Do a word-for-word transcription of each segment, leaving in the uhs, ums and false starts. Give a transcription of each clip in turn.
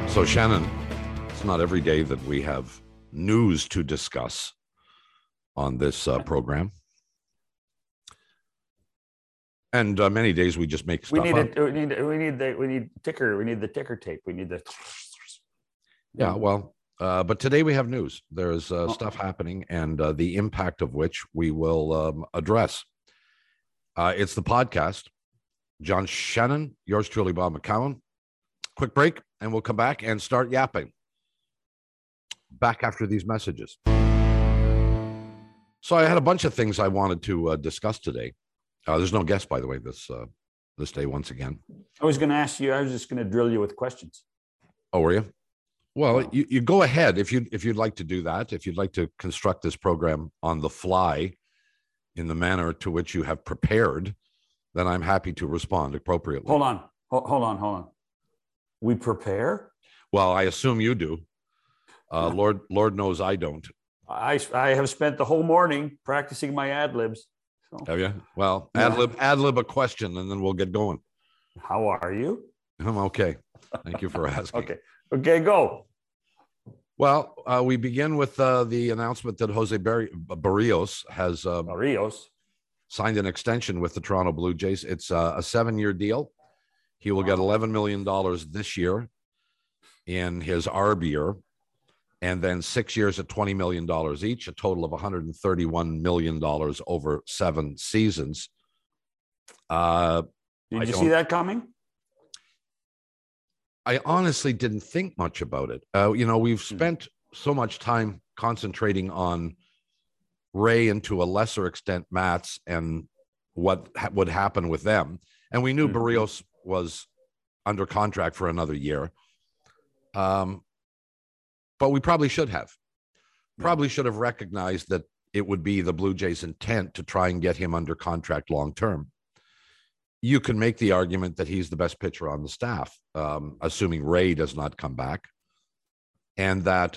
So, Shannon, it's not every day that we have news to discuss on this uh, program. And uh, many days we just make stuff we need up. it. We need. We need the. We need ticker. We need the ticker tape. We need the. Yeah, well, uh, but today we have news. There's uh, stuff happening, and uh, the impact of which we will um, address. Uh, it's the podcast. John Shannon, yours truly, Bob McCown. Quick break, and we'll come back and start yapping. Back after these messages. So I had a bunch of things I wanted to uh, discuss today. Uh, there's no guest, by the way, this uh, this day once again. I was going to ask you. I was just going to drill you with questions. Oh, were you? Well, Oh. you, you go ahead if you if you'd like to do that. If you'd like to construct this program on the fly, in the manner to which you have prepared, then I'm happy to respond appropriately. Hold on. Hold, hold on. Hold on. We prepare. Well, I assume you do. Uh, Lord, Lord knows I don't. I I have spent the whole morning practicing my ad libs. So, Have you? Well, Yeah. ad lib ad lib a question, and then we'll get going. how are you? I'm okay. Thank you for asking. Okay. Okay. Go. Well, uh, we begin with uh, the announcement that Jose Bar- Barrios has uh, Rios. signed an extension with the Toronto Blue Jays. It's uh, a seven-year deal. He will get eleven million dollars this year in his arb year, and then six years at twenty million dollars each, a total of one hundred thirty-one million dollars over seven seasons. Uh, Did I you don't- see that coming? I honestly didn't think much about it. Uh, you know, we've spent so much time concentrating on Ray and to a lesser extent Mats and what ha- would happen with them. And we knew Mhm. Barrios was under contract for another year. Um, but we probably should have. Probably should have recognized that it would be the Blue Jays' intent to try and get him under contract long term. You can make the argument that he's the best pitcher on the staff, um, assuming Ray does not come back, and that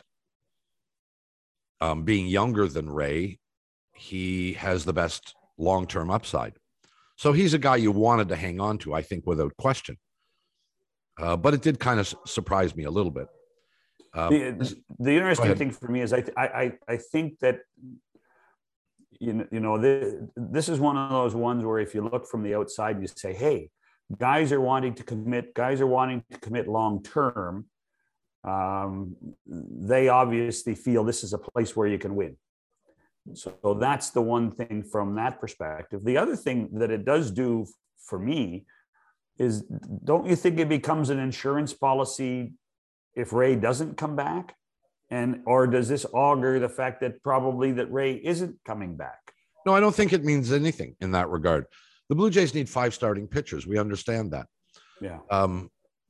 um, being younger than Ray, he has the best long-term upside. So he's a guy you wanted to hang on to, I think, without question. Uh, but it did kind of surprise me a little bit. Um, The, the interesting ahead. thing for me is I, I, I- I think that, you know, you know the, this is one of those ones where if you look from the outside, you say, hey, guys are wanting to commit, guys are wanting to commit long-term. Um, they obviously feel this is a place where you can win. So that's the one thing from that perspective. The other thing that it does do for me is, don't you think it becomes an insurance policy if Ray doesn't come back? And or does this augur the fact that probably that Ray isn't coming back? no, I don't think it means anything in that regard. The Blue Jays need five starting pitchers. We understand that. Yeah. Um,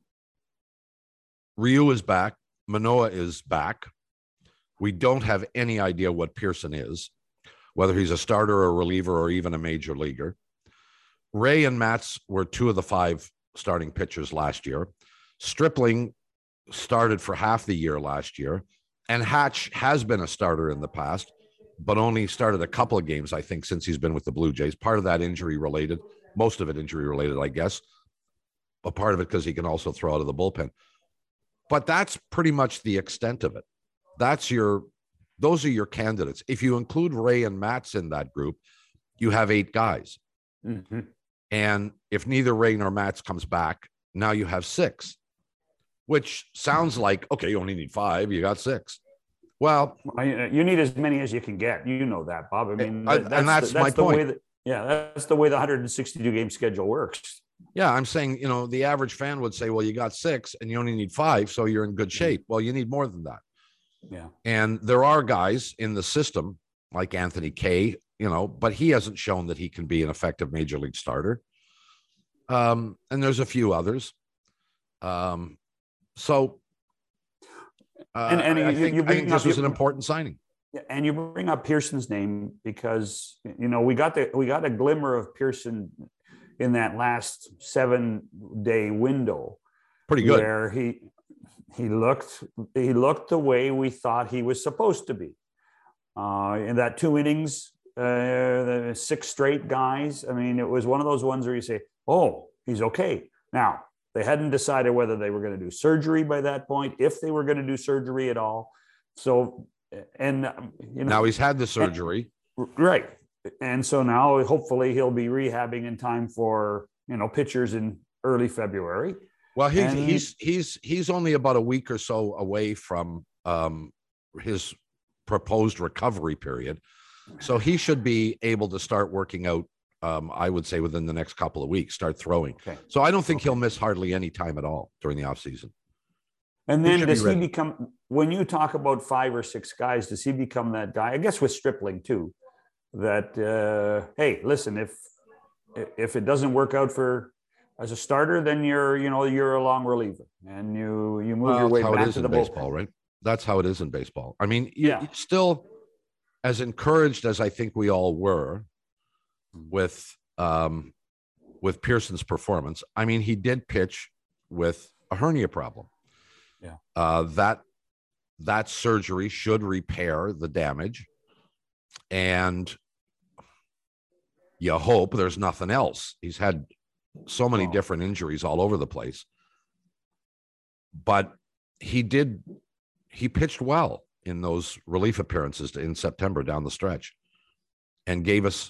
Ryu is back. Manoah is back. We don't have any idea what Pearson is, whether he's a starter or a reliever or even a major leaguer. Ray and Mats were two of the five starting pitchers last year. Stripling started for half the year last year, and Hatch has been a starter in the past, but only started a couple of games, I think, since he's been with the Blue Jays. Part of that injury related, most of it injury related, I guess, but part of it because he can also throw out of the bullpen. But that's pretty much the extent of it. That's your, those are your candidates. If you include Ray and Mats in that group, you have eight guys. Mm-hmm. And if neither Ray nor Mats comes back, now you have six, which sounds like, okay, you only need five, you got six. Well, You need as many as you can get. You know that, Bob. I mean, I- that's, and that's the, my that's the point. way that, yeah, that's the way the one hundred sixty-two game schedule works. yeah, I'm saying, you know, the average fan would say, well, you got six and you only need five, so you're in good shape. Well, you need more than that. Yeah. And there are guys in the system like Anthony Kay, you know, but he hasn't shown that he can be an effective major league starter. Um, and there's a few others. Um, so uh, And- and I, I you- think, you I bring think this up- was you- an important signing. Yeah, and you bring up Pearson's name because, you know, we got the we got a glimmer of Pearson in that last seven day window. Pretty good. Where he he looked he looked the way we thought he was supposed to be. Uh, in that two innings, uh, the six straight guys. I mean, it was one of those ones where you say, "Oh, he's okay." Now, They hadn't decided whether they were going to do surgery by that point, if they were going to do surgery at all. So, and you know, now he's had the surgery, and, right? And so now, hopefully, he'll be rehabbing in time for you know pitchers in early February. Well, he's and, he's he's he's only about a week or so away from um, his proposed recovery period, so he should be able to start working out. Um, I would say within the next couple of weeks, start throwing. Okay. So I don't think okay. he'll miss hardly any time at all during the offseason. And then does he become, when you talk about five or six guys, does he become that guy? I guess with Stripling too, that, uh, hey, listen, if, if it doesn't work out for as a starter, then you're, you know, you're a long reliever and you, you move well, your way back back to the baseball, bullpen. Right? That's how it is in baseball. I mean, you, yeah. still as encouraged as I think we all were with, um, with Pearson's performance. I mean, he did pitch with a hernia problem. Yeah. Uh, that, that surgery should repair the damage. And you hope there's nothing else. He's had so many oh. different injuries all over the place, but he did, he pitched well in those relief appearances in September down the stretch and gave us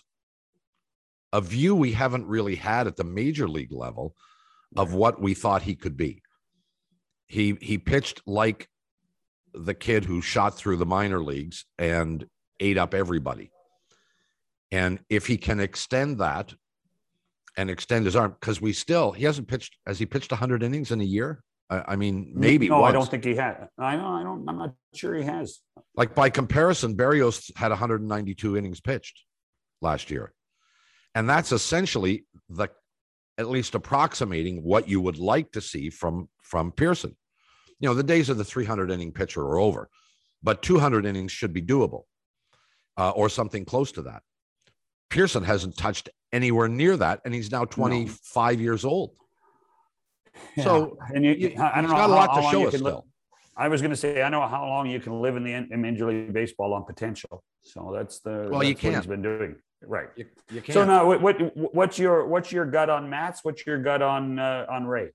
a view we haven't really had at the major league level of what we thought he could be. He he pitched like the kid who shot through the minor leagues and ate up everybody. And if he can extend that and extend his arm, because we still, he hasn't pitched, has he pitched one hundred innings in a year? I, I mean, maybe No, once. I don't think he had. I know, I don't, I'm not sure he has. Like by comparison, Berrios had one hundred ninety-two innings pitched last year. And that's essentially the, at least approximating what you would like to see from, from Pearson. You know, the days of the three hundred inning pitcher are over, but two hundred innings should be doable uh, or something close to that. Pearson hasn't touched anywhere near that, and he's now twenty-five no. years old. Yeah. So and you, you, I don't know got how, a lot how to show you us can still. Live. I was going to say, I know how long you can live in the in Major League Baseball on potential. So that's the well, that's you can't. What he's been doing. Right. You, you can't. So now, what, what what's your what's your gut on Matz? What's your gut on uh, on Ray?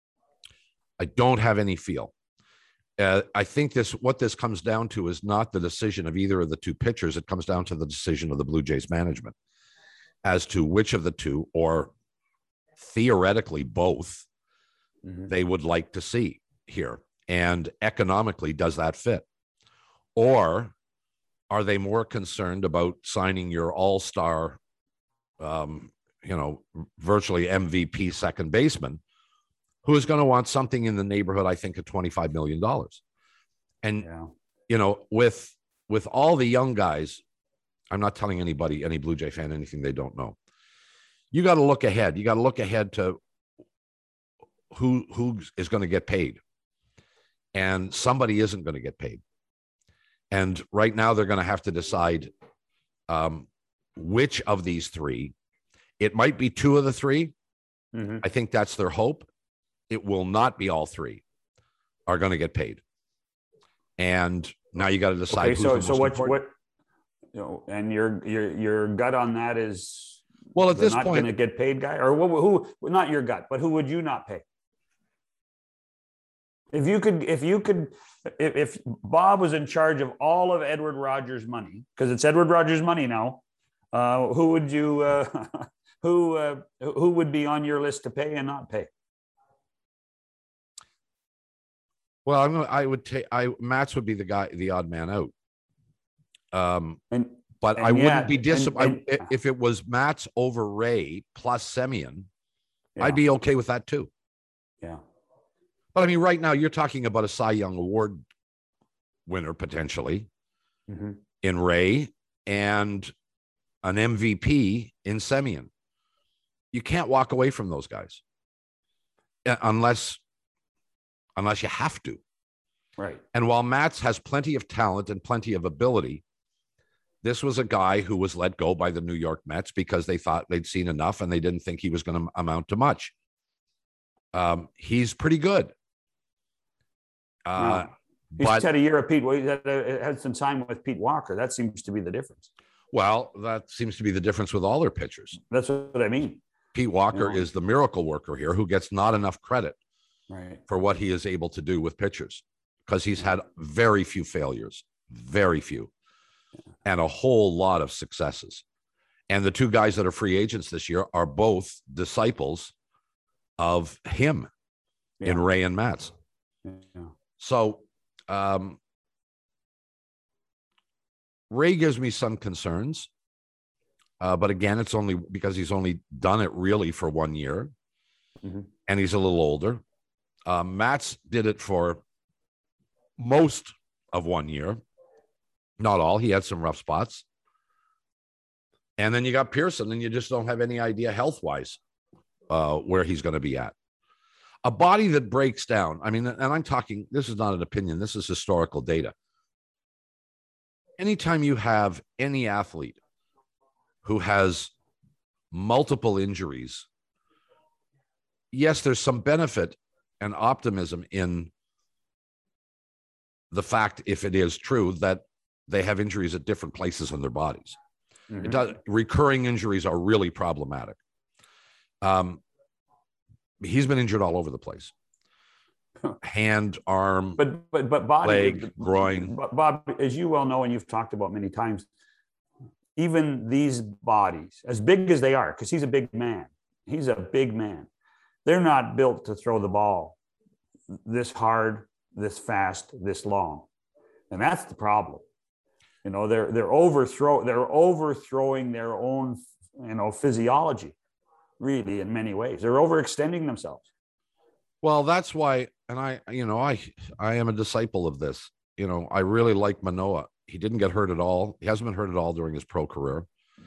I don't have any feel. Uh, I think this what this comes down to is not the decision of either of the two pitchers. It comes down to the decision of the Blue Jays management as to which of the two, or theoretically both, mm-hmm. they would like to see here. And economically, does that fit? Or are they more concerned about signing your all-star, um, you know, virtually M V P second baseman, who is going to want something in the neighborhood, I think, of twenty-five million dollars? And, yeah. you know, with with all the young guys, I'm not telling anybody, any Blue Jay fan, anything they don't know. You got to look ahead. You got to look ahead to who who is going to get paid. And somebody isn't going to get paid. And right now they're going to have to decide um, which of these three. It might be two of the three. Mm-hmm. I think that's their hope. It will not be all three are going to get paid. And now you got to decide. Okay, so so what what you know, and your your your gut on that is, well, at this not point, going to get paid guy, or who, who? Not your gut, but who would you not pay? If you could, if you could, if, if Bob was in charge of all of Edward Rogers' money, because it's Edward Rogers' money now, uh, who would you, uh, who, uh, who would be on your list to pay and not pay? Well, I'm gonna, I would take, I Matz would be the guy, the odd man out. Um, and but and I yeah, wouldn't be disappointed if it was Matz over Ray plus Semien. Yeah. I'd be okay with that too. Yeah. But I mean, right now you're talking about a Cy Young Award winner potentially mm-hmm. in Ray and an M V P in Semien. You can't walk away from those guys unless, unless you have to. Right. And while Matz has plenty of talent and plenty of ability, this was a guy who was let go by the New York Mets because they thought they'd seen enough and they didn't think he was going to amount to much. Um, he's pretty good. Uh, he's but, had a year of Pete. Well, he's had, a, had some time with Pete Walker. That seems to be the difference. Well, that seems to be the difference with all their pitchers. That's what I mean. Pete Walker you know. is the miracle worker here who gets not enough credit. Right. for what he is able to do with pitchers, because he's had very few failures, very few, and a whole lot of successes. And the two guys that are free agents this year are both disciples of him yeah. in Ray and Matz. Yeah. So um, Ray gives me some concerns. Uh, but again, it's only because he's only done it really for one year, mm-hmm. and he's a little older. Uh, Matz did it for most of one year, not all. He had some rough spots. And then you got Pearson, and you just don't have any idea health-wise uh, where he's going to be at. A body that breaks down, I mean, and I'm talking, this is not an opinion, this is historical data. Anytime you have any athlete who has multiple injuries, yes, there's some benefit and optimism in the fact, if it is true, that they have injuries at different places in their bodies. Mm-hmm. It does, recurring injuries are really problematic. Um, he's been injured all over the place. Hand, arm, but but but body, leg, groin. Bob, as you well know, and you've talked about many times, even these bodies, as big as they are, because he's a big man, he's a big man, they're not built to throw the ball this hard, this fast, this long. And that's the problem. You know, they're they're overthrow they're overthrowing their own, you know, physiology, really, in many ways. They're overextending themselves. Well, that's why, and I, you know, I I am a disciple of this. You know, I really like Manoah. He didn't get hurt at all. He hasn't been hurt at all during his pro career.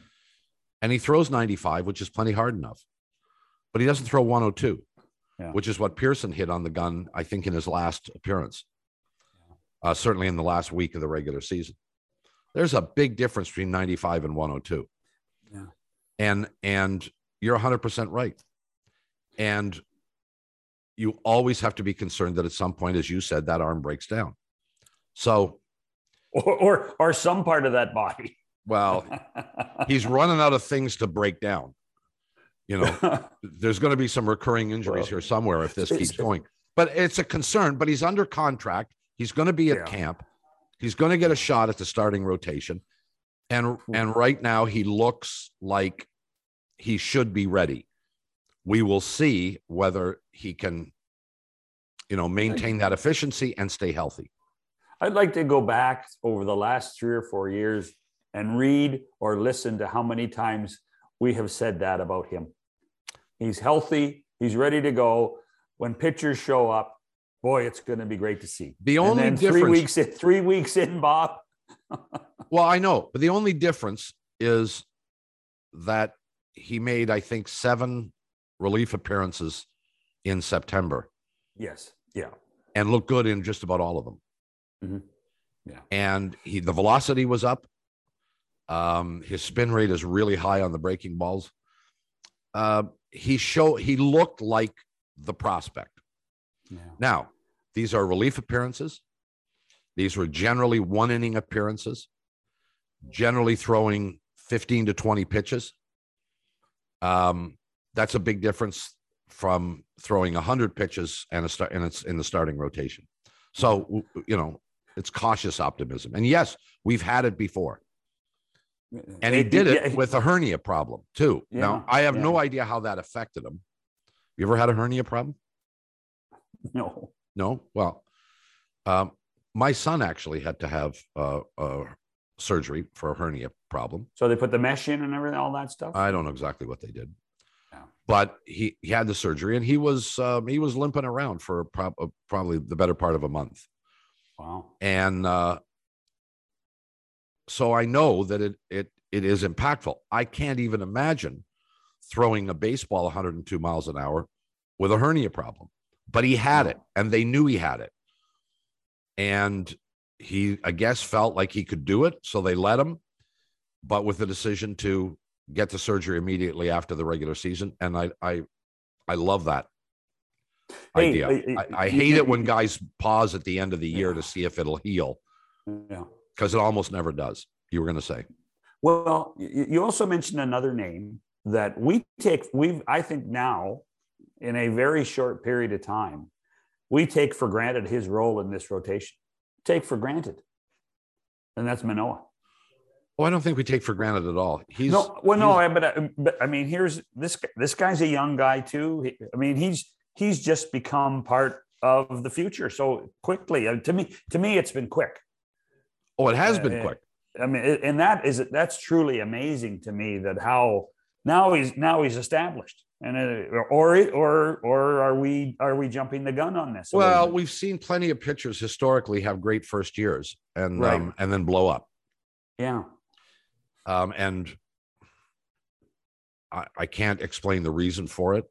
And he throws ninety-five, which is plenty hard enough. But he doesn't throw one oh two, yeah. which is what Pearson hit on the gun, I think, in his last appearance. Uh, certainly in the last week of the regular season. There's a big difference between ninety-five and one oh two. Yeah. And, and you're one hundred percent right. And you always have to be concerned that at some point, as you said, that arm breaks down. So... Or, or, or some part of that body. Well, he's running out of things to break down. You know, there's going to be some recurring injuries well, here somewhere if this keeps going. But it's a concern, but he's under contract. He's going to be at yeah. camp. He's going to get a shot at the starting rotation. And, and right now he looks like he should be ready. We will see whether he can, you know, maintain that efficiency and stay healthy. I'd like to go back over the last three or four years and read or listen to how many times we have said that about him. He's healthy. He's ready to go. When pitchers show up, boy, it's going to be great to see. The only and then difference, three weeks in, three weeks in, Bob. Well, I know, but the only difference is that he made, I think, seven relief appearances in September. Yes. Yeah. And looked good in just about all of them. Mm-hmm. Yeah. And he, the velocity was up. Um, his spin rate is really high on the breaking balls. Uh, he showed, he looked like the prospect. Yeah. Now, these are relief appearances. These were generally one inning appearances, generally throwing fifteen to twenty pitches. Um, that's a big difference from throwing one hundred pitches and a start, and it's in the starting rotation. So, you know, it's cautious optimism. And yes, we've had it before. And he did it with a hernia problem too. Yeah, now, I have yeah. no idea how that affected him. You ever had a hernia problem? No. No? Well, um, my son actually had to have uh, uh, surgery for a hernia problem. So they put the mesh in and everything, all that stuff? I don't know exactly what they did. Yeah. But he, he had the surgery, and he was um, he was limping around for pro- uh, probably the better part of a month. Wow. And uh, so I know that it it it is impactful. I can't even imagine throwing a baseball one hundred two miles an hour with a hernia problem. But he had it, and they knew he had it. And he, I guess, felt like he could do it, so they let him, but with the decision to get the surgery immediately after the regular season. And I I, I love that hey, idea. I, I, I hate it when guys pause at the end of the year yeah. to see if it'll heal. Yeah. Because it almost never does. You were going to say. Well, you also mentioned another name that we take, we've, I think now, in a very short period of time, we take for granted his role in this rotation. Take for granted. And that's Manoah. Oh, I don't think we take for granted at all. He's no, well, he's, no, but, but I mean, here's this. This guy's a young guy too. He, I mean, he's he's just become part of the future so quickly. Uh, to me, to me, it's been quick. Oh, it has been uh, quick. I mean, and that is that's truly amazing to me. That how now he's now he's established, and uh, or or or are we are we jumping the gun on this? Well, we've seen plenty of pitchers historically have great first years and right. um, and then blow up. Yeah. Um, and I, I can't explain the reason for it.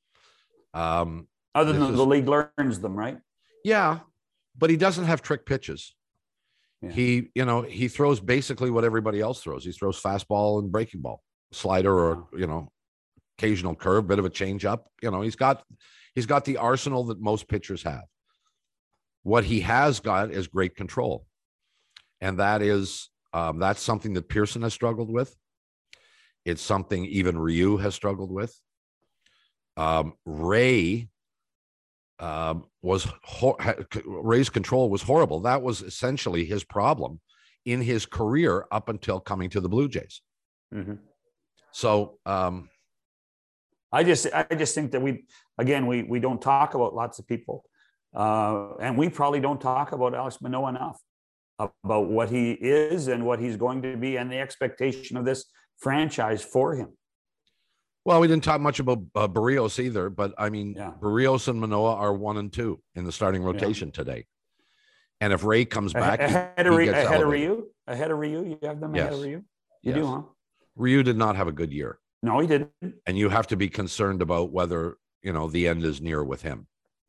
Um, Other than is, the league learns them, right? Yeah, but he doesn't have trick pitches. Yeah. He, you know, he throws basically what everybody else throws. He throws fastball and breaking ball, slider, or you know, occasional curve, bit of a change up. You know, he's got he's got the arsenal that most pitchers have. What he has got is great control, and that is. Um, that's something that Pearson has struggled with. It's something even Ryu has struggled with. Um, Ray um, was ho- Ray's control was horrible. That was essentially his problem in his career up until coming to the Blue Jays. Mm-hmm. So um, I just I just think that we again we we don't talk about lots of people, uh, and we probably don't talk about Alex Manoah enough. About what he is and what he's going to be and the expectation of this franchise for him. Well, we didn't talk much about uh, Barrios either, but I mean, yeah. Barrios and Manoah are one and two in the starting rotation yeah. today. And if Ray comes back, ahead, he, of, he gets ahead elevated. of Ryu, ahead of Ryu, you have them yes. ahead of Ryu. You yes. do, huh? Ryu did not have a good year. No, he didn't. And you have to be concerned about whether you know the end is near with him.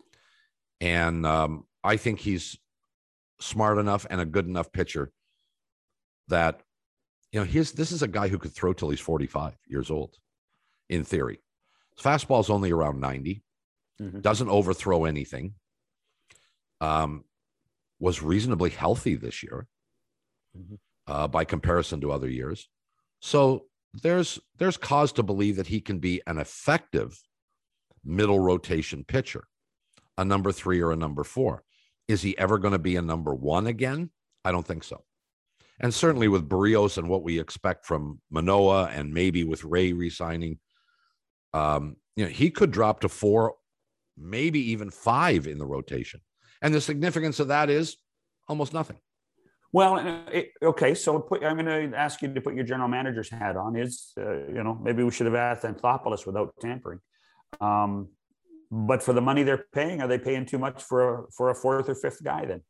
And um, I think he's smart enough and a good enough pitcher that, you know, his, this is a guy who could throw till he's forty-five years old, in theory. His fastball's only around ninety, mm-hmm. doesn't overthrow anything, um, was reasonably healthy this year mm-hmm. uh, by comparison to other years. So there's, there's cause to believe that he can be an effective middle rotation pitcher, a number three or a number four. Is he ever going to be a number one again? I don't think so. And certainly with Barrios and what we expect from Manoah and maybe with Ray re-signing, um, you know, he could drop to four, maybe even five in the rotation. And the significance of that is almost nothing. Well, it, okay, so put, I'm going to ask you to put your general manager's hat on. Is, uh, you know, maybe we should have asked Anthopoulos without tampering. Um, But for the money they're paying, are they paying too much for a, for a fourth or fifth guy then?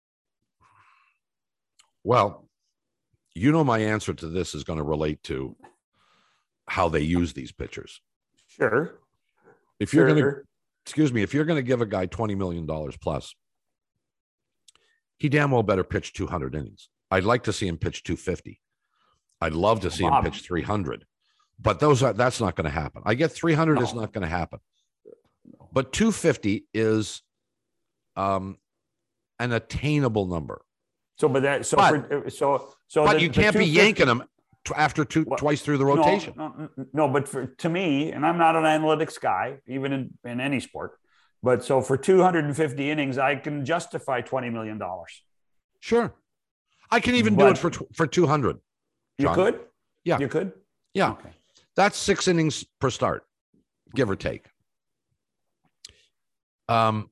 Well, you know, my answer to this is going to relate to how they use these pitchers. Sure. If you're sure. going to, excuse me, if you're going to give a guy twenty million dollars plus, he damn well better pitch two hundred innings. I'd like to see him pitch two fifty. I'd love to see Bob. him pitch three hundred, but those are, that's not going to happen. I get three hundred no. is not going to happen. But two fifty is um, an attainable number. So, but that so but, for, so so. But the, you can't be yanking them t- after two well, twice through the rotation. No, no, no, but for to me, and I'm not an analytics guy, even in, in any sport. But so for two hundred fifty innings, I can justify twenty million dollars. Sure, I can even but, do it for for two hundred. You could, yeah, you could, yeah. Okay. That's six innings per start, give or take. Um,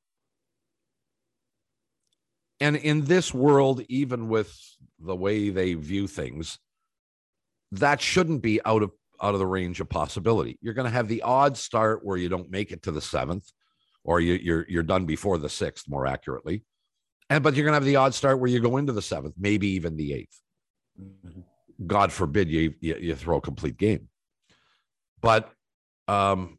and in this world, even with the way they view things, that shouldn't be out of out of the range of possibility. You're going to have the odd start where you don't make it to the seventh, or you, you're you're done before the sixth, more accurately. And but you're going to have the odd start where you go into the seventh, maybe even the eighth. Mm-hmm. God forbid you, you you throw a complete game. But um,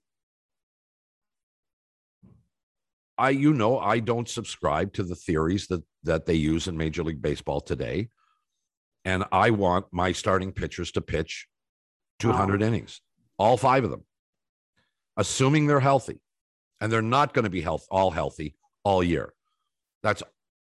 I, you know, I don't subscribe to the theories that that they use in Major League Baseball today. And I want my starting pitchers to pitch two hundred wow. innings, all five of them, assuming they're healthy. And they're not going to be health, all healthy all year. That's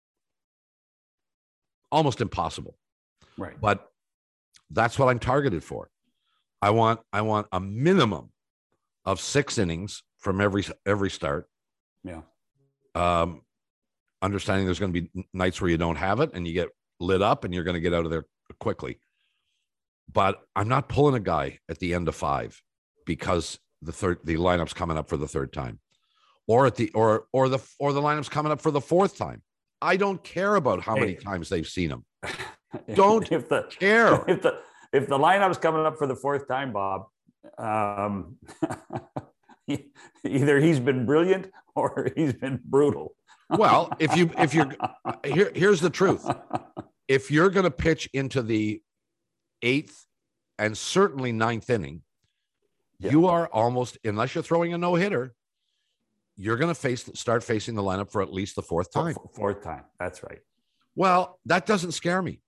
almost impossible. Right. But that's what I'm targeted for. I want I want a minimum of six innings from every every start. Yeah. Um, understanding there's going to be nights where you don't have it and you get lit up and you're going to get out of there quickly. But I'm not pulling a guy at the end of five because the third the lineup's coming up for the third time, or at the or or the or the lineup's coming up for the fourth time. I don't care about how hey. many times they've seen him. Don't if the, care if the if the lineup's coming up for the fourth time, Bob. Um, either he's been brilliant or he's been brutal. Well, if you if you're here, here's the truth. If you're going to pitch into the eighth and certainly ninth inning, yeah. you are almost, unless you're throwing a no-hitter, you're going to face start facing the lineup for at least the fourth time. Fourth time. That's right. Well, that doesn't scare me.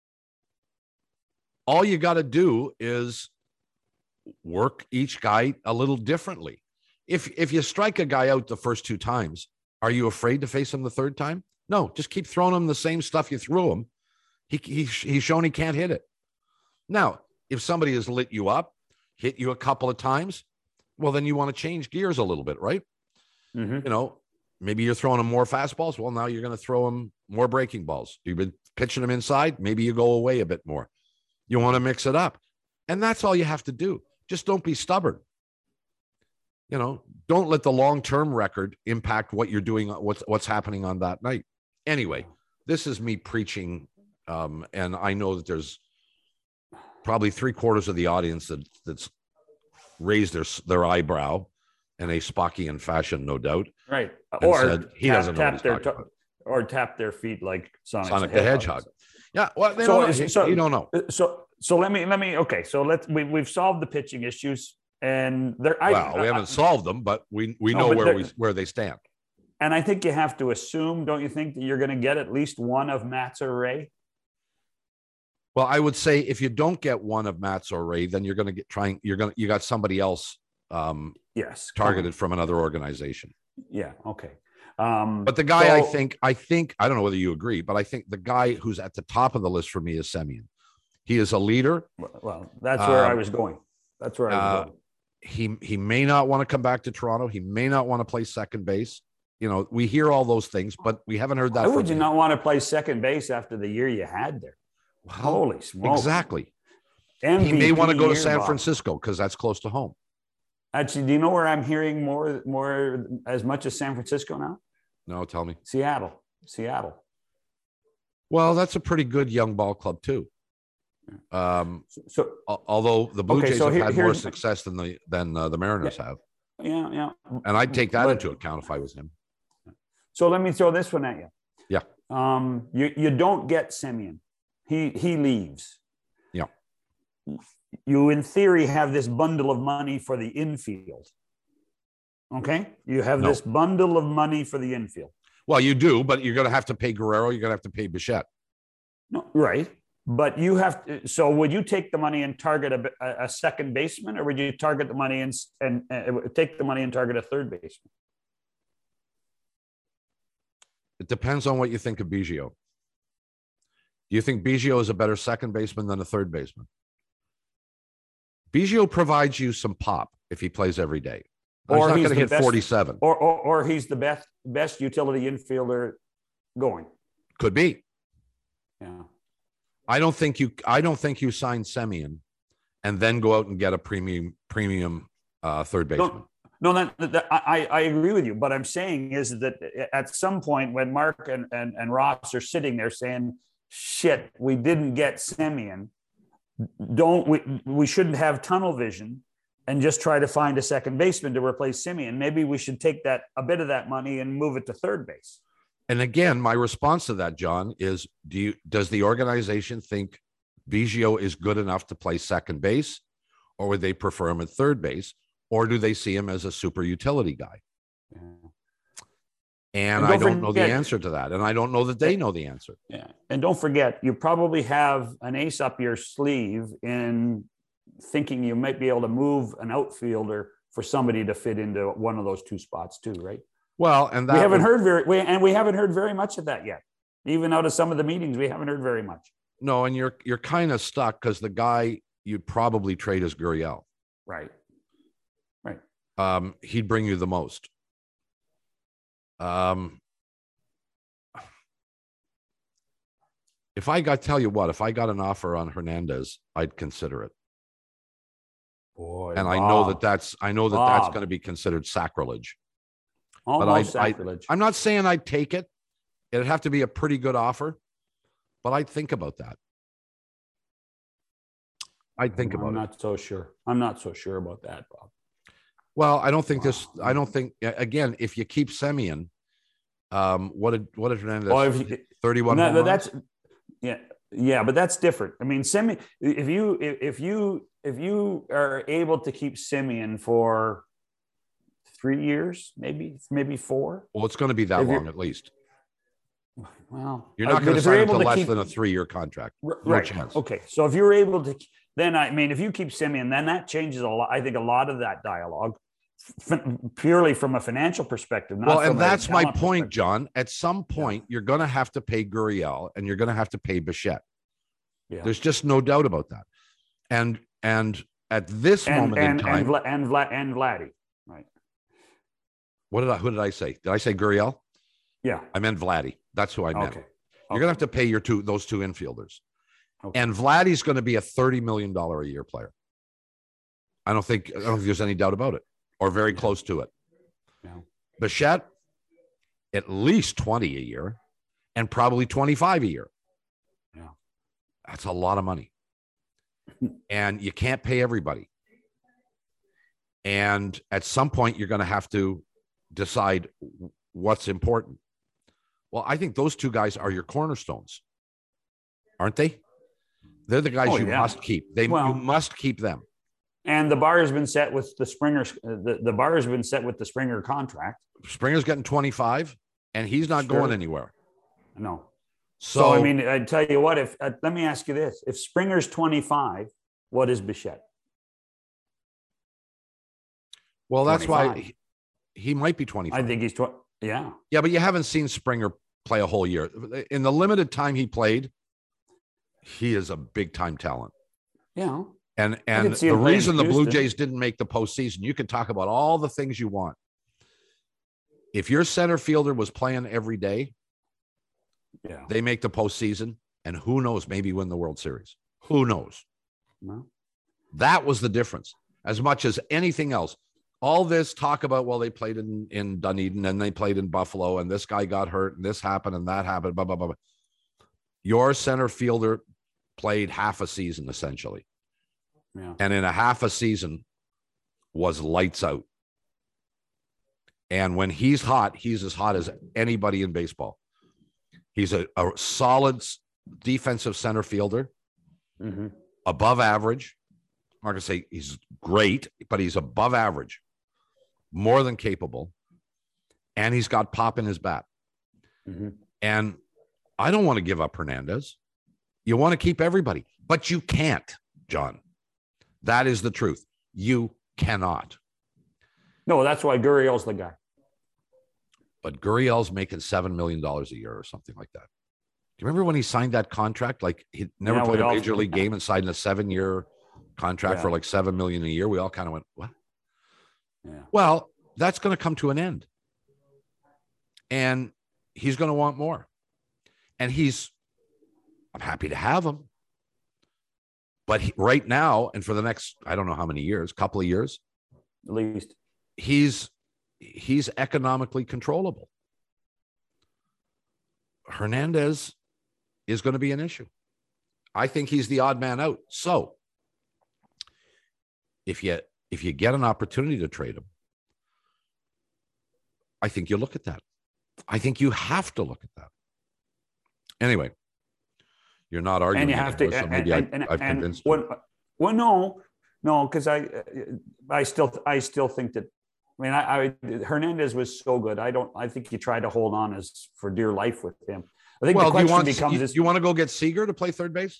All you got to do is work each guy a little differently. If if you strike a guy out the first two times, are you afraid to face him the third time? No, just keep throwing him the same stuff you threw him. He, he he's shown he can't hit it. Now, if somebody has lit you up, hit you a couple of times, well, then you want to change gears a little bit, right? Mm-hmm. You know, maybe you're throwing him more fastballs. Well, now you're going to throw him more breaking balls. You've been pitching him inside. Maybe you go away a bit more. You want to mix it up. And that's all you have to do. Just don't be stubborn. You know, don't let the long-term record impact what you're doing, what's, what's happening on that night. Anyway, this is me preaching. Um, and I know that there's probably three quarters of the audience that that's raised their, their eyebrow in a Spockian fashion, no doubt. Right. Or said, he tap, doesn't know tap their, to- or tap their feet like Sonic, Sonic the Hedgehog. Hedgehog. Yeah. Well, they so, don't know. so, you don't know. So, so let me, let me, okay. So let's, we, we've solved the pitching issues and there, I, well, we haven't I, solved them, but we, we know no, where we, where they stand. And I think you have to assume, don't you think, that you're going to get at least one of Matz or Ray? Well, I would say if you don't get one of Matz or Ray, then you're going to get trying. You're going to you got somebody else. Um, yes, targeted from another organization. Yeah. Okay. Um, but the guy, so, I think, I think, I don't know whether you agree, but I think the guy who's at the top of the list for me is Semien. He is a leader. Well, that's where um, I was going. That's where I was uh, going. He he may not want to come back to Toronto. He may not want to play second base. You know, we hear all those things, but we haven't heard that. Why would you him. not want to play second base after the year you had there? Well, Holy smokes. Exactly. M V P he may want to go to San Bob. Francisco because that's close to home. Actually, do you know where I'm hearing more, more as much as San Francisco now? No, tell me. Seattle. Seattle. Well, that's a pretty good young ball club too. Um, so, although the Blue okay, Jays so have here, had more success than the than uh, the Mariners yeah, have. Yeah, yeah. And I'd take that but, into account if I was him. So let me throw this one at you. Yeah. Um, you you don't get Semien. He he leaves. Yeah. You, in theory, have this bundle of money for the infield. Okay? You have no. this bundle of money for the infield. Well, you do, but you're going to have to pay Guerrero. You're going to have to pay Bichette. No, right. But you have to, so would you take the money and target a, a second baseman, or would you target the money and, and uh, take the money and target a third baseman? It depends on what you think of Biggio. Do you think Biggio is a better second baseman than a third baseman? Biggio provides you some pop if he plays every day. Or he's not going to hit best, forty-seven. Or, or or he's the best best utility infielder going. Could be. Yeah. I don't think you. I don't think you sign Semien, and then go out and get a premium premium uh, third baseman. No, no that, that, I I agree with you. But I'm saying is that at some point when Mark and and, and Ross are sitting there saying, "Shit, we didn't get Semien," don't we? We shouldn't have tunnel vision and just try to find a second baseman to replace Semien. Maybe we should take that a bit of that money and move it to third base. And again, my response to that, John, is do you does the organization think Biggio is good enough to play second base, or would they prefer him at third base, or do they see him as a super utility guy? Yeah. And, and I don't forget, know the answer to that. And I don't know that they know the answer. Yeah. And don't forget, you probably have an ace up your sleeve in thinking you might be able to move an outfielder for somebody to fit into one of those two spots too, right? Well, and that we haven't would, heard very, we, and we haven't heard very much of that yet. Even out of some of the meetings, we haven't heard very much. No, and you're you're kind of stuck because the guy you'd probably trade is Gurriel. Right. Right. Um, he'd bring you the most. Um, If I got, tell you what, if I got an offer on Hernandez, I'd consider it. Boy, and Bob. I know that that's, I know that Bob. that's going to be considered sacrilege. Almost but I, sacrilege. I, I'm not saying I'd take it. It'd have to be a pretty good offer, but I'd think about that. I'd think I'm about it. I'm not so sure. I'm not so sure about that, Bob. Well, I don't think Wow. this, I don't think, again, if you keep Semien, um, what did, what did Hernandez, Well, if you- thirty-one that- home that's runs? yeah, yeah, but that's different. I mean, Simeon, if you if if you if you are able to keep Simeon for three years, maybe maybe four. Well, it's going to be that if you're- long at least. Well, You're not uh, going but to if you're sign him to able to less keep- than a three-year contract. R- No right. chance. Okay. So if you're able to, then I mean, if you keep Simeon, then that changes a lot. I think a lot of that dialogue, f- purely from a financial perspective. Not Well, from and a that's my talent point, perspective. John. At some point, you're going to have to pay Gurriel and you're going to have to pay Bichette. Yeah. There's just no doubt about that. And and at this And moment and in time, and Vla- and, Vla- and Vladdy, right? what did I? Who did I say? Did I say Gurriel? Yeah. I meant Vladdy. That's who I meant. Okay. You're going to have to pay your two those two infielders. Okay. And Vladdy's going to be a thirty million dollars a year player. I don't think I don't think there's any doubt about it, or very Yeah. close to it. Yeah. Bichette, at least twenty a year, and probably twenty-five a year. Yeah. That's a lot of money. And you can't pay everybody. And at some point, you're going to have to decide what's important. Well, I think those two guys are your cornerstones, aren't they? They're the guys Oh, you yeah. must keep. They Well- you must keep them. And the bar has been set with the Springer. The, the bar has been set with the Springer contract. Springer's getting twenty-five, and he's not Sure. going anywhere. No. So, So, I mean, I tell you what. If uh, let me ask you this: if Springer's twenty-five, what is Bichette? well, that's why twenty-five. he, he might be twenty-five. I think he's twenty. Yeah. Yeah, but you haven't seen Springer play a whole year. In the limited time he played, he is a big time talent. Yeah. And and see the him playing reason the in Blue Houston. Jays didn't make the postseason, you can talk about all the things you want. If your center fielder was playing every day, Yeah. they make the postseason, and who knows, maybe win the World Series. Who knows? No. That was the difference. As much as anything else, all this talk about, well, they played in, in Dunedin and they played in Buffalo, and this guy got hurt, and this happened, and that happened, blah, blah, blah, blah. Your center fielder played half a season, essentially. Yeah. And in a half a season was lights out. And when he's hot, he's as hot as anybody in baseball. He's a, a solid defensive center fielder, Mm-hmm. above average. I'm not going to say he's great, but he's above average, more than capable. And he's got pop in his bat. Mm-hmm. And I don't want to give up Hernandez. You want to keep everybody, but you can't, John. That is the truth. You cannot. No, that's why Gurriel's the guy. But Gurriel's making seven million dollars a year or something like that. Do you remember when he signed that contract? Like he never Yeah, played we a all- major league game and signed a seven-year contract Yeah. for like seven million dollars a year. We all kind of went, what? Yeah. Well, that's going to come to an end. And he's going to want more. And he's, I'm happy to have him. But he, right now, and for the next, I don't know how many years, couple of years, At least. he's he's economically controllable. Hernandez is going to be an issue. I think he's the odd man out. So if you if you get an opportunity to trade him, I think you look at that. I think you have to look at that. Anyway, you're not arguing. And you have to. anymore, so And, maybe and, I, and, I've and convinced you. what, well, no, no, because I, I still, I still think that. I mean, I, I Hernandez was so good. I don't. I think you try to hold on as for dear life with him. I think Well, the do you question want becomes: you, is, you want to go get Seager to play third base?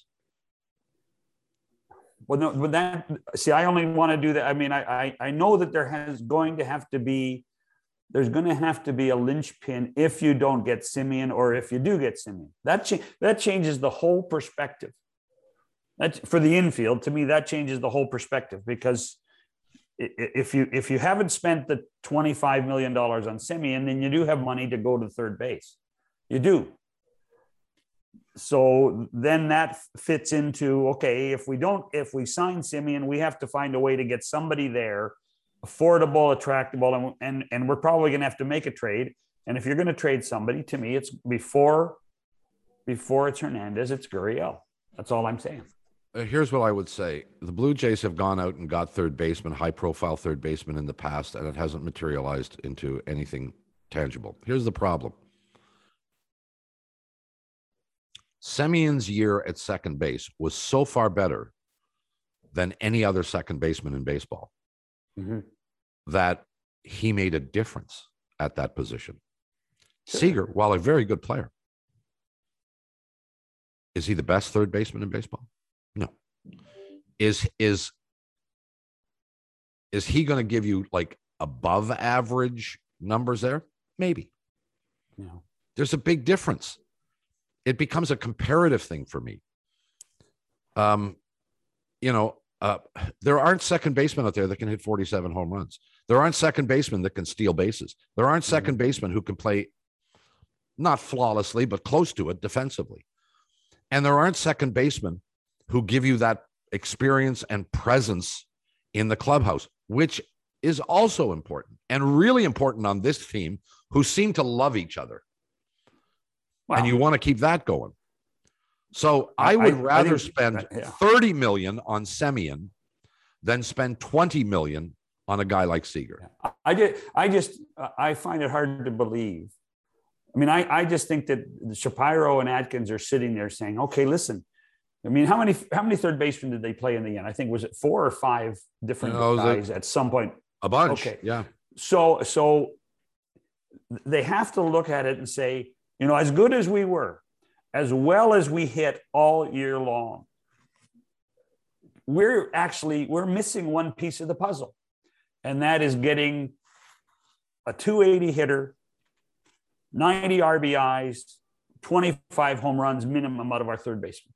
Well, no, but that see, I only want to do that. I mean, I, I I know that there has going to have to be, there's going to have to be a linchpin if you don't get Simeon, or if you do get Simeon. That cha- that changes the whole perspective. That for the infield, to me, that changes the whole perspective, because i- i- if you if you haven't spent the twenty-five million dollars on Simeon, then you do have money to go to third base. You do. so then that fits into, okay, if we don't, if we sign Semien, we have to find a way to get somebody there, affordable, attractable, and and, and we're probably going to have to make a trade. And if you're going to trade somebody, to me, it's before before it's Hernandez, it's Gurriel. That's all I'm saying. Uh, here's what I would say. The Blue Jays have gone out and got third baseman, high-profile third baseman in the past, and it hasn't materialized into anything tangible. Here's the problem. Semien's year at second base was so far better than any other second baseman in baseball mm-hmm. that he made a difference at that position. Sure. Seager, while a very good player, is he the best third baseman in baseball? No. Is is is he going to give you like above average numbers there? Maybe. No. There's a big difference. It becomes a comparative thing for me. Um, you know, uh, there aren't second basemen out there that can hit forty-seven home runs. There aren't second basemen that can steal bases. There aren't second mm-hmm. basemen who can play not flawlessly, but close to it defensively. And there aren't second basemen who give you that experience and presence in the clubhouse, which is also important and really important on this team, who seem to love each other. Wow. And you want to keep that going. So I, I would I, rather I think, spend yeah. thirty million on Semien than spend twenty million on a guy like Seager. Yeah. I just, I just, I find it hard to believe. I mean, I, I just think that Shapiro and Atkins are sitting there saying, okay, listen, I mean, how many, how many third basemen did they play in the end? I think, was it four or five different no, guys at some point? A bunch. Okay. Yeah. So, so they have to look at it and say, you know, as good as we were, as well as we hit all year long, we're actually, we're missing one piece of the puzzle. And that is getting a two eighty hitter, ninety R B Is, twenty-five home runs minimum out of our third baseman.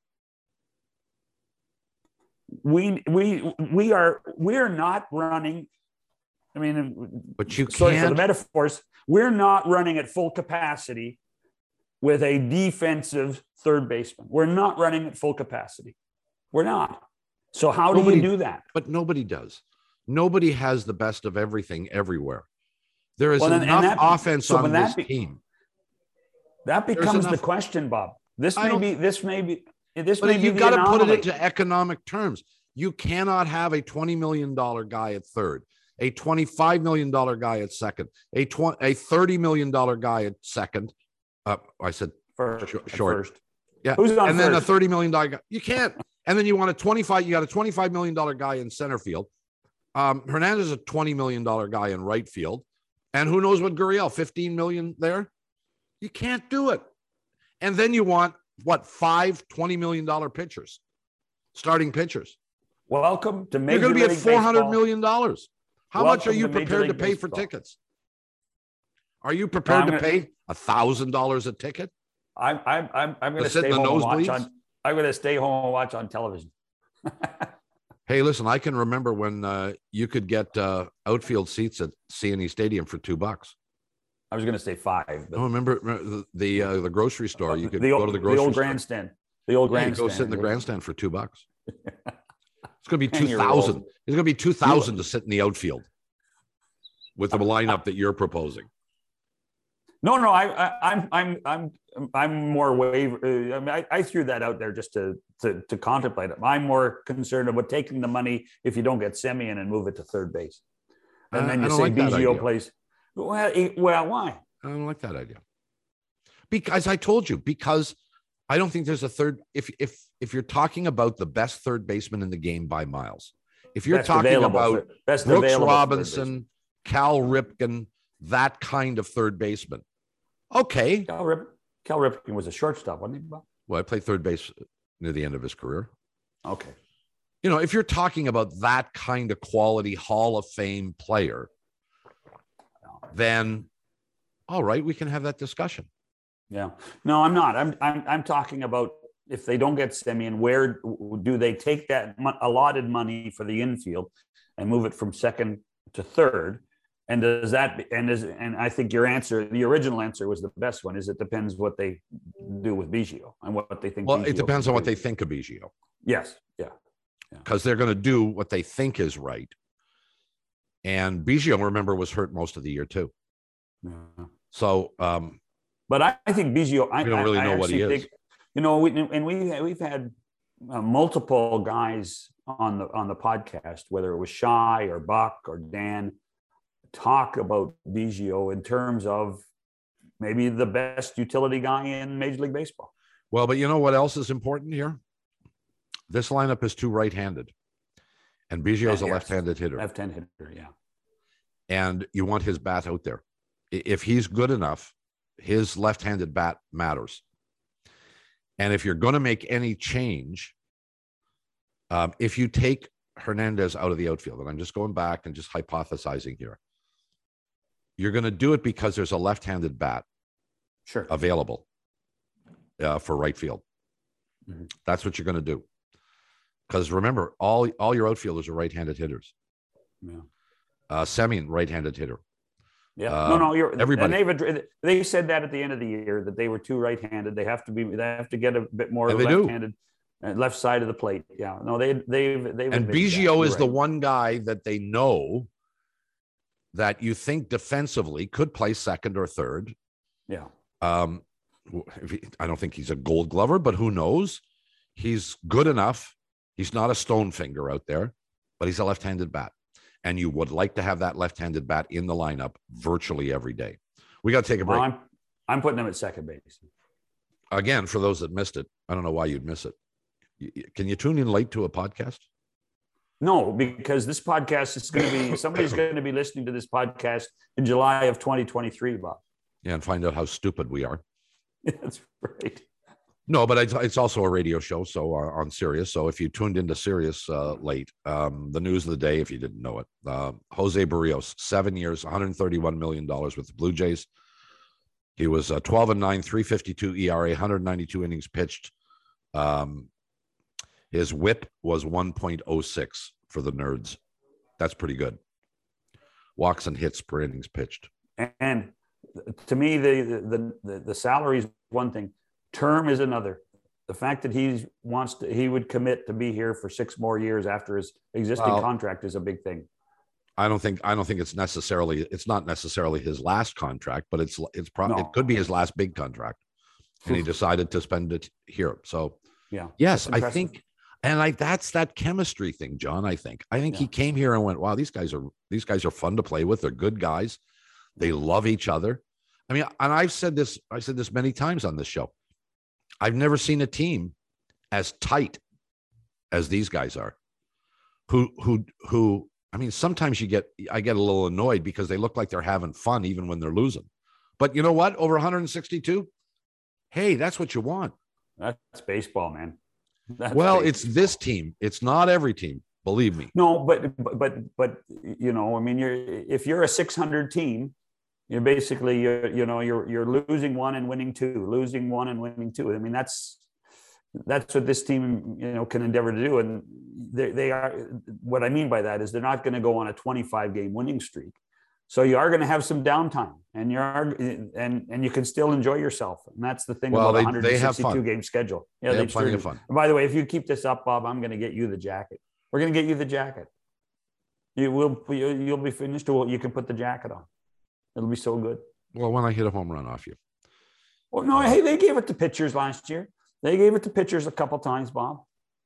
We, we, we are, we're not running. I mean, but you sorry can't. for the metaphors. We're not running at full capacity with a defensive third baseman. We're not running at full capacity. We're not. So how nobody, do you do that? But nobody does. Nobody has the best of everything everywhere. There is well, and, enough and that, offense so on this be, team. That becomes the question, Bob. This may be, this may be, this may be you've got to put it into economic terms. You cannot have a twenty million dollars guy at third, a twenty-five million dollars guy at second, a twenty, a thirty million dollars guy at second. Uh, I said first, sh- short. First. Yeah. Who's on and first? Then a thirty million dollars guy. You can't. And then you want a twenty-five, you got a twenty-five million dollars guy in center field. Um, Hernandez is a twenty million dollars guy in right field. And who knows what Gurriel, fifteen million dollars there? You can't do it. And then you want, what, five twenty million dollars pitchers, starting pitchers. Welcome to Major You're going to be League at four hundred Baseball. million dollars. How Welcome much are you to prepared to pay Baseball. for tickets? Are you prepared no, to gonna, pay one thousand dollars a ticket? I'm, I'm, I'm, I'm going to stay home and watch on, I'm going to stay home and watch on television. Hey, listen, I can remember when uh, you could get uh, outfield seats at C N E Stadium for two bucks. I was going to say five. But... Oh, remember, remember the the, uh, the grocery store? You could the old, go to the grocery the old store. grandstand. The old grandstand. Yeah, go sit in the grandstand for two bucks. It's going to be two thousand. It's going to be two thousand to sit in the outfield with the lineup that you're proposing. No, no, I, I, I'm, I'm, I'm, I'm more waiver. I mean, I, I threw that out there just to, to, to contemplate it. I'm more concerned about taking the money if you don't get Semien and move it to third base, and uh, then you say like Biggio plays. Well, well, why? I don't like that idea. Because I told you, because I don't think there's a third. If if if you're talking about the best third baseman in the game by miles, if you're best talking about best Brooks Robinson, Cal Ripken, that kind of third baseman. Okay. Cal, Rip, Cal Ripken was a shortstop, wasn't he? Well, I played third base near the end of his career. Okay. You know, if you're talking about that kind of quality Hall of Fame player, then all right, we can have that discussion. Yeah. No, I'm not. I'm I'm I'm talking about if they don't get Semien, where do they take that allotted money for the infield and move it from second to third? And does that and is and I think your answer, the original answer was the best one, is it depends what they do with Biggio and what they think. Well, Biggio it depends on what do. they think of Biggio. Yes. Yeah. Because yeah. they're going to do what they think is right. And Biggio, remember, was hurt most of the year too. Yeah. So, um, but I, I think Biggio, I don't really I, know I what he think, is. You know, we, and we we've had uh, multiple guys on the on the podcast, whether it was Shy or Buck or Dan, talk about Biggio in terms of maybe the best utility guy in Major League Baseball. Well, but you know what else is important here? This lineup is two right-handed, and Biggio is a yes. left-handed hitter. Left-handed hitter, yeah. And you want his bat out there. If he's good enough, his left-handed bat matters. And if you're going to make any change, um, if you take Hernandez out of the outfield, and I'm just going back and just hypothesizing here, you're going to do it because there's a left-handed bat sure. available uh, for right field. Mm-hmm. That's what you're going to do. Because remember, all, all your outfielders are right-handed hitters. Yeah. Uh, Semien, right-handed hitter. Yeah, uh, no, no, you're everybody. And they've they said that at the end of the year that they were too right-handed. They have to be. They have to get a bit more and of left-handed, uh, left side of the plate. Yeah, no, they they've they've. And Biggio is right. the one guy that they know that you think defensively could play second or third. Yeah. Um, I don't think he's a Gold Glover, but who knows? He's good enough. He's not a stone finger out there, but he's a left-handed bat. And you would like to have that left-handed bat in the lineup virtually every day. We got to take a break. Well, I'm, I'm putting him at second base. Again, for those that missed it, I don't know why you'd miss it. Can you tune in late to a podcast? No, because this podcast is going to be, somebody's going to be listening to this podcast in July of twenty twenty-three, Bob. Yeah, and find out how stupid we are. That's right. No, but it's, it's also a radio show, so uh, on Sirius. So if you tuned into Sirius uh, late, um, the news of the day, if you didn't know it, uh, Jose Barrios, seven years, one hundred thirty-one million dollars with the Blue Jays. He was uh, twelve and nine, three fifty-two E R A, one hundred ninety-two innings pitched. Um, his whip was one point oh six for the Nerds. That's pretty good. Walks and hits per innings pitched. And to me, the the the, the salary is one thing. Term is another. The fact that he wants to, he would commit to be here for six more years after his existing well, contract is a big thing. I don't think, I don't think it's necessarily, it's not necessarily his last contract, but it's, it's probably, no. it could be his last big contract. And he decided to spend it here. So yeah, yes, I think, and I, that's that chemistry thing, John. I think, I think yeah. he came here and went, wow, these guys are, these guys are fun to play with. They're good guys. They love each other. I mean, and I've said this, I said this many times on this show. I've never seen a team as tight as these guys are, who, who, who, I mean, sometimes you get, I get a little annoyed because they look like they're having fun even when they're losing. But you know what? Over one hundred sixty-two, hey, that's what you want. That's baseball, man. That's well, baseball. It's this team. It's not every team, believe me. No, but, but, but, you know, I mean, you're, if you're a six hundred team, you're basically, you're, you know, you're, you're losing one and winning two, losing one and winning two. I mean, that's, that's what this team, you know, can endeavor to do. And they, they are, what I mean by that is they're not going to go on a twenty-five game winning streak. So you are going to have some downtime and you're, and, and you can still enjoy yourself. And that's the thing well, about they, a one hundred sixty-two game schedule. Yeah, they have plenty of fun. And by the way, if you keep this up, Bob, I'm going to get you the jacket. We're going to get you the jacket. You will, you'll be finished. You can put the jacket on. It'll be so good. Well, when I hit a home run off you. Well, no, hey, they gave it to pitchers last year. They gave it to pitchers a couple times, Bob.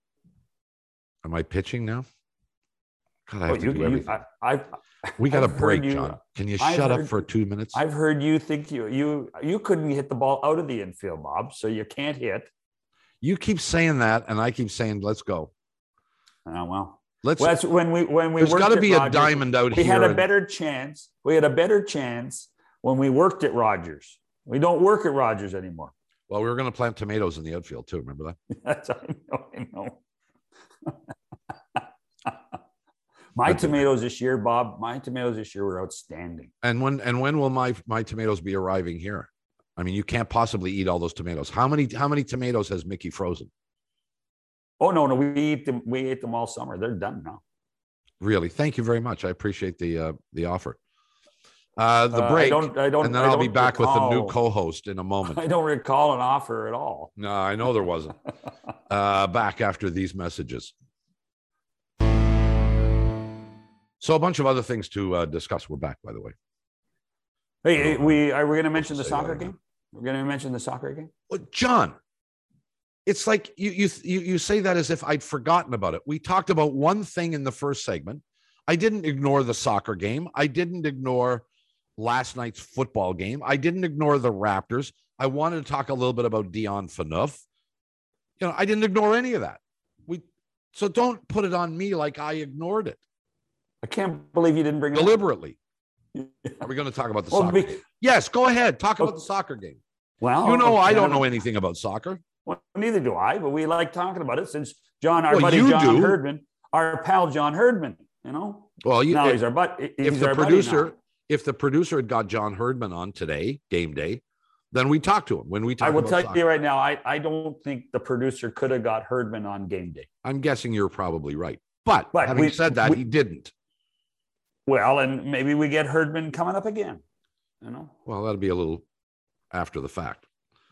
Am I pitching now? God, I have well, to you, do you, everything. I, I, we got a break, you, John. Can you I've shut heard, up for two minutes? I've heard you think you you you couldn't hit the ball out of the infield, Bob, so you can't hit. You keep saying that, and I keep saying, "Let's go." Oh well. Let's. Well, that's when we when we. There's got to be Rogers, a diamond out we here. We had a and, better chance. We had a better chance when we worked at Rogers. We don't work at Rogers anymore. Well, we were going to plant tomatoes in the outfield too. Remember that? That's I know. I know. My That's tomatoes it. this year, Bob. My tomatoes this year were outstanding. And when and when will my my tomatoes be arriving here? I mean, you can't possibly eat all those tomatoes. How many how many tomatoes has Mickey frozen? Oh no, no, we eat them. We ate them all summer. They're done now. Really? Thank you very much. I appreciate the uh, the offer. Uh, the Uh, break, I don't, I don't, and then I I'll be don't back recall, with a new co-host in a moment. I don't recall an offer at all. No, I know there wasn't. Uh, back after these messages. So a bunch of other things to uh, discuss. We're back, by the way. Hey, we are we going to mention the say soccer that game? We're going to mention the soccer game. Well, John, it's like you you you you say that as if I'd forgotten about it. We talked about one thing in the first segment. I didn't ignore the soccer game. I didn't ignore last night's football game. I didn't ignore the Raptors. I wanted to talk a little bit about Dion Phaneuf. You know, I didn't ignore any of that. We so don't put it on me like I ignored it. I can't believe you didn't bring it deliberately. up. Are we going to talk about the Well, soccer be- game? Yes, go ahead. Talk about the soccer game. Well, You know, I don't Canada- know anything about soccer. Well, neither do I, but we like talking about it since John, our Well, buddy you John do. Herdman, our pal John Herdman, you know. Well, you, Now if, he's our but he's if the our buddy producer, now. if the producer had got John Herdman on today, game day, then we talk to him when we talk I will about tell soccer. you right now, I, I don't think the producer could have got Herdman on game day. I'm guessing you're probably right. But, But having we- said that, we- he didn't. Well, and maybe we get Herdman coming up again, you know. Well, that'll be a little after the fact.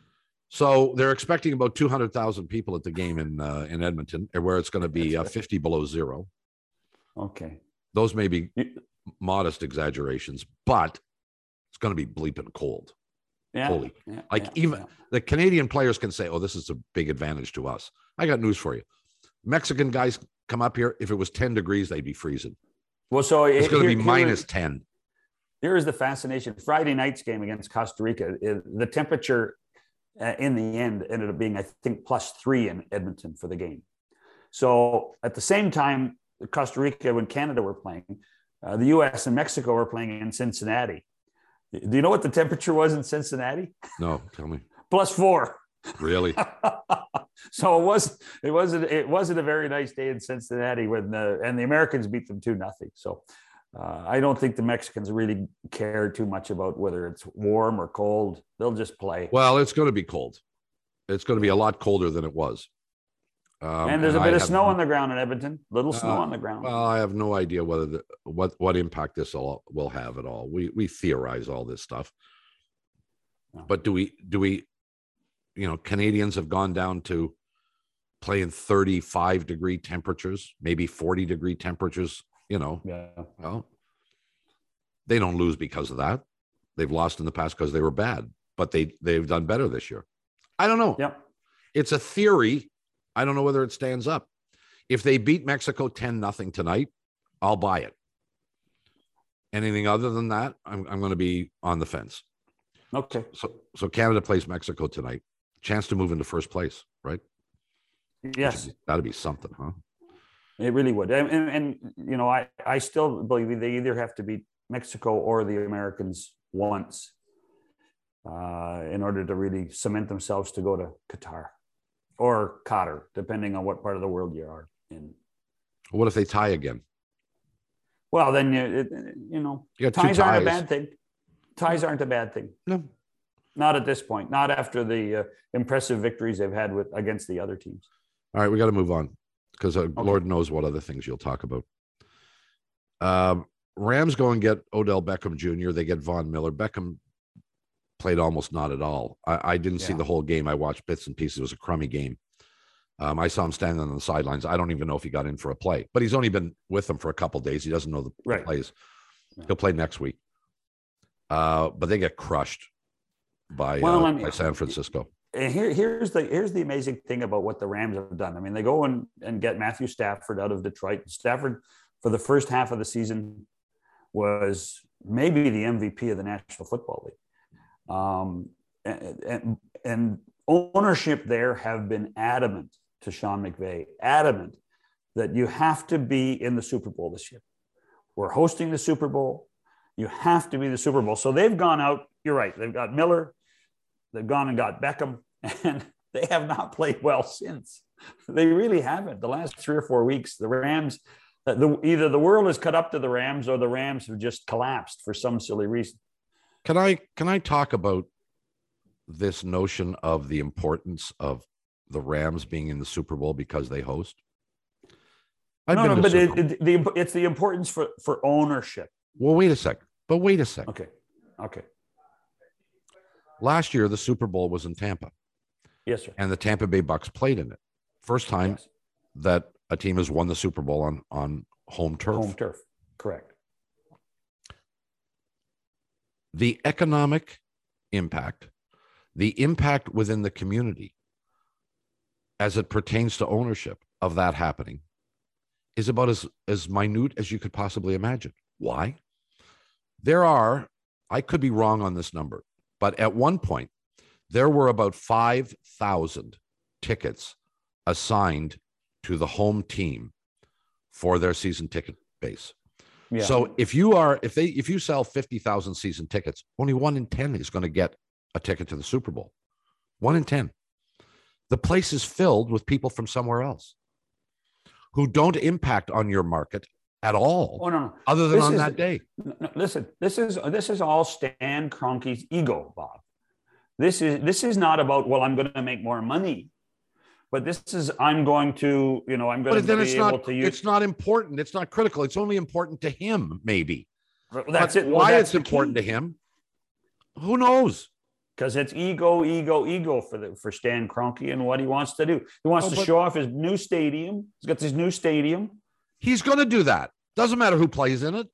So they're expecting about two hundred thousand people at the game in uh, in Edmonton, where it's going to be uh, fifty below zero. Okay. Those may be You- modest exaggerations, but it's going to be bleeping cold. Yeah. Holy. yeah, Like yeah, even yeah. the Canadian players can say, oh, this is a big advantage to us. I got news for you. Mexican guys come up here. If it was ten degrees, they'd be freezing. Well, so It's going to here- be here- minus ten. Here is the fascination. Friday night's game against Costa Rica, it- the temperature uh, in the end ended up being, I think, plus three in Edmonton for the game. So at the same time, Costa Rica, when Canada were playing, uh, the U S and Mexico were playing in Cincinnati. Do you know what the temperature was in Cincinnati? No, tell me. Plus four. Really? So it was it wasn't it wasn't a very nice day in Cincinnati when the and the Americans beat them two nothing. So uh, I don't think the Mexicans really care too much about whether it's warm or cold. They'll just play. Well, it's going to be cold. It's going to be a lot colder than it was. Um, and there's a I bit of have- snow on the ground in Edmonton. Little snow Uh, on the ground. Well, I have no idea whether the, what what impact this all will have at all. We we theorize all this stuff, No. but do we do we, you know, Canadians have gone down to playing thirty-five degree temperatures, maybe forty degree temperatures. You know, yeah. well, they don't lose because of that. They've lost in the past because they were bad, but they they've done better this year. I don't know. Yep. It's a theory. I don't know whether it stands up. If they beat Mexico ten nothing tonight, I'll buy it. Anything other than that, I'm, I'm going to be on the fence. Okay. So, so Canada plays Mexico tonight. Chance to move into first place, right? Yes, That'd be something, huh? it really would. And, and, and you know, I, I still believe they either have to beat Mexico or the Americans once uh, in order to really cement themselves to go to Qatar or Qatar, depending on what part of the world you are in. What if they tie again? Well, then, you, it, you know, You got two ties aren't a ties. bad thing. Ties aren't a bad thing. No. Not at this point. Not after the uh, impressive victories they've had with against the other teams. All right, we got to move on because uh, Lord knows what other things you'll talk about. Um, Rams go and get Odell Beckham Junior They get Von Miller. Beckham played almost not at all. I, I didn't see Yeah. the whole game. I watched bits and pieces. It was a crummy game. Um, I saw him standing on the sidelines. I don't even know if he got in for a play, but he's only been with them for a couple of days. He doesn't know the, the Right. plays. Yeah. He'll play next week. Uh, but they get crushed by, Well, uh, and- by San Francisco. And here, here's the here's the amazing thing about what the Rams have done. I mean, they go and, and get Matthew Stafford out of Detroit. Stafford, for the first half of the season, was maybe the M V P of the National Football League. Um, and, and, and ownership there have been adamant to Sean McVay, adamant that you have to be in the Super Bowl this year. We're hosting the Super Bowl. You have to be the Super Bowl. So they've gone out. You're right. They've got Miller. They've gone and got Beckham, and they have not played well since. They really haven't. The last three or four weeks, the Rams, the, either the world has cut up to the Rams or the Rams have just collapsed for some silly reason. Can I can I talk about this notion of the importance of the Rams being in the Super Bowl because they host? I've no, been no, to but Super it, it, the, it's the importance for, for ownership. Well, wait a second. But wait a second. Okay. Okay. Last year, the Super Bowl was in Tampa. Yes, sir. And the Tampa Bay Bucks played in it. First time Yes. that a team has won the Super Bowl on, on home turf. Home turf. Correct. The economic impact, the impact within the community as it pertains to ownership of that happening is about as, as minute as you could possibly imagine. Why? There are, I could be wrong on this number, but at one point, there were about five thousand tickets assigned to the home team for their season ticket base. Yeah. So if you are, if they, if you sell fifty thousand season tickets, only one in ten is going to get a ticket to the Super Bowl. One in ten. The place is filled with people from somewhere else who don't impact on your market at all. Oh, no, no. Other than This on is- that day. No, listen, this is this is all Stan Kroenke's ego, Bob. This is this is not about, well, I'm going to make more money, but this is, I'm going to, you know, I'm going But to then be it's able not, to use. it's not important. It's not critical. It's only important to him, maybe. That's But it. why it's important to him, who knows? Because it's ego, ego, ego for the for Stan Kroenke and what he wants to do. He wants Oh, to but- show off his new stadium. He's got this new stadium. He's going to do that. Doesn't matter who plays in it.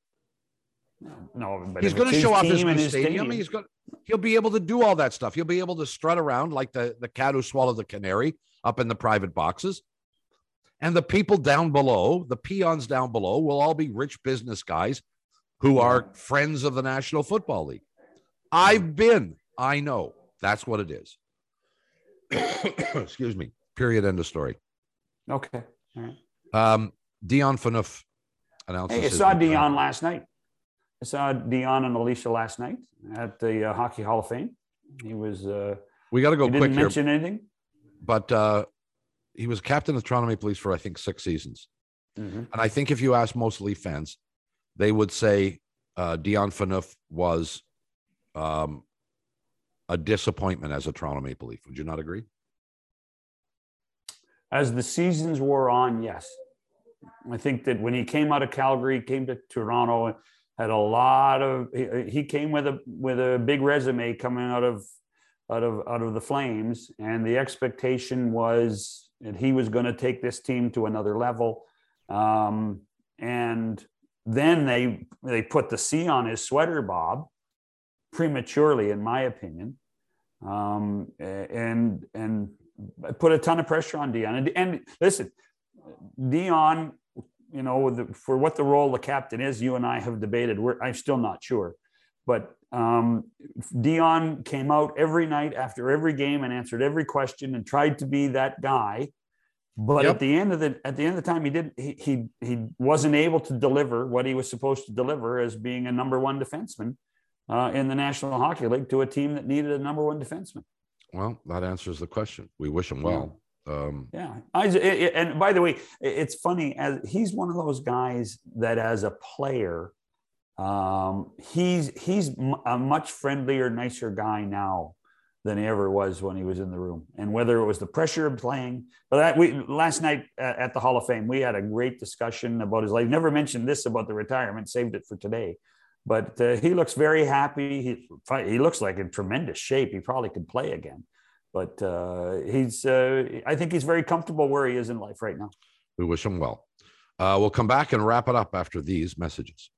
No, but He's if going it's to show off his team new and his stadium. He's going. He'll be able to do all that stuff. He'll be able to strut around like the the cat who swallowed the canary up in the private boxes. And the people down below, the peons down below, will all be rich business guys who are friends of the National Football League. I've been. I know. That's what it is. Excuse me. Period. End of story. Okay. All right. Um, Dion Phaneuf announces. Hey, I his saw retirement. Dion last night. I saw Dion and Alicia last night at the uh, Hockey Hall of Fame. He was. Uh, We got to go he quick didn't here, mention anything. but uh, he was captain of the Toronto Maple Leafs for I think six seasons. Mhm. And I think if you ask most Leaf fans, they would say uh, Dion Phaneuf was um, a disappointment as a Toronto Maple Leaf. Would you not agree? As the seasons wore on, yes. I think that when he came out of Calgary, came to Toronto, had a lot of. He, he came with a with a big resume coming out of out of out of the Flames, and the expectation was that he was going to take this team to another level. Um, and then they they put the C on his sweater, Bob, prematurely, in my opinion, um, and and put a ton of pressure on Dion. And, and listen, Dion, you know, the, for what the role the captain is, you and I have debated. We're, I'm still not sure, but um, Dion came out every night after every game and answered every question and tried to be that guy. But Yep. at the end of the at the end of the time, he did he, he he wasn't able to deliver what he was supposed to deliver as being a number one defenseman uh, in the National Hockey League to a team that needed a number one defenseman. Well, that answers the question. We wish him well. Um, Yeah, I, it, and by the way, it's funny, as he's one of those guys that, as a player, um, he's he's a much friendlier, nicer guy now than he ever was when he was in the room. And whether it was the pressure of playing, but that we last night at the Hall of Fame, we had a great discussion about his life. Never mentioned this about the retirement, saved it for today. But uh, he looks very happy. He he looks like in tremendous shape. He probably could play again. But uh, he's, uh, I think he's very comfortable where he is in life right now. we wish him well. Uh, we'll come back and wrap it up after these messages.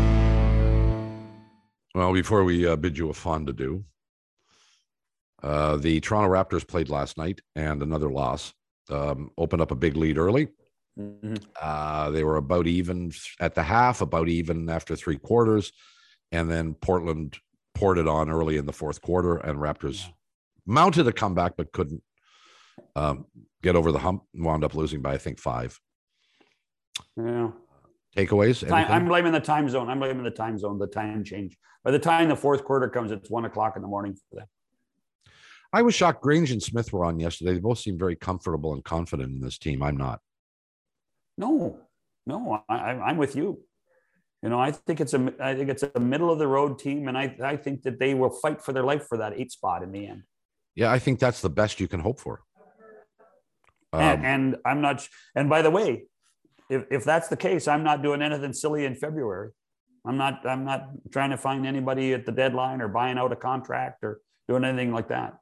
Well, before we uh, bid you a fond adieu, uh, the Toronto Raptors played last night and another loss. Um, opened up a big lead early. Mm-hmm. Uh, they were about even at the half, about even after three quarters. And then Portland poured it on early in the fourth quarter, and Raptors Yeah. mounted a comeback, but couldn't um, get over the hump and wound up losing by, I think, five. Yeah. Takeaways? I, anything? I'm blaming the time zone. I'm blaming the time zone, the time change. By the time the fourth quarter comes, it's one o'clock in the morning for them. I was shocked. Grange and Smith were on yesterday. They both seem very comfortable and confident in this team. I'm not. No, no, I, I- I'm with you. You know, I think it's a, I think it's a middle of the road team, and I, I think that they will fight for their life for that eight spot in the end. Yeah, I think that's the best you can hope for. Um, and, and I'm not. And by the way, if if that's the case, I'm not doing anything silly in February. I'm not. I'm not trying to find anybody at the deadline or buying out a contract or doing anything like that.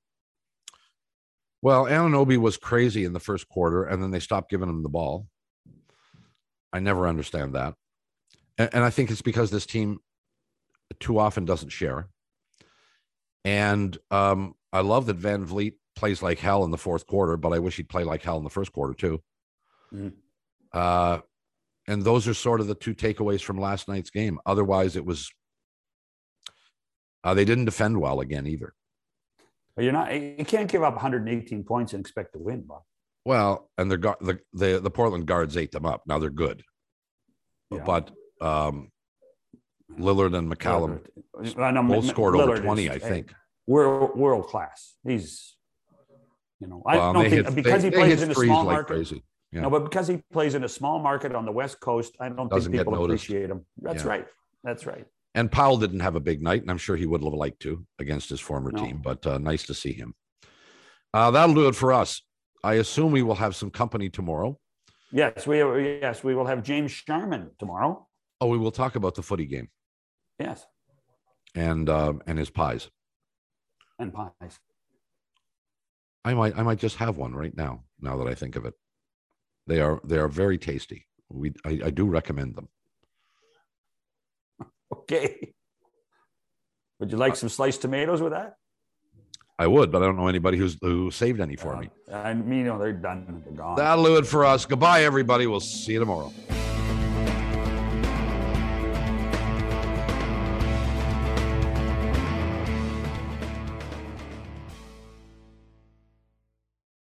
Well, Anunoby was crazy in the first quarter, and then they stopped giving him the ball. I never understand that, and, and I think it's because this team too often doesn't share. And um, I love that Van Vliet plays like hell in the fourth quarter, but I wish he'd play like hell in the first quarter too. Mm. Uh, and those are sort of the two takeaways from last night's game. Otherwise, it was uh, they didn't defend well again either. But you're not. You can't give up one hundred eighteen points and expect to win, Bob. Well, and the the the, the Portland guards ate them up. Now they're good, yeah. but um, Lillard and McCallum Lillard. both scored Lillard over twenty, is, I think. World world class. He's, you know, I well, don't think hit, because they, he plays in a small like market. Crazy. Yeah. No, but because he plays in a small market on the West Coast, I don't Doesn't think people appreciate him. That's yeah. right. That's right. And Powell didn't have a big night, and I'm sure he would have liked to against his former no. team, but uh, nice to see him. Uh, that'll do it for us. I assume we will have some company tomorrow. Yes, we yes we will have James Sharman tomorrow. Oh, we will talk about the footy game. Yes. And uh, and his pies. And pies. I might I might just have one right now. Now that I think of it, they are they are very tasty. We I, I do recommend them. Okay. Would you like uh, some sliced tomatoes with that? I would, but I don't know anybody who's who saved any for uh, me. I mean, you know, they're done. They're gone. That'll do it for us. Goodbye, everybody. We'll see you tomorrow.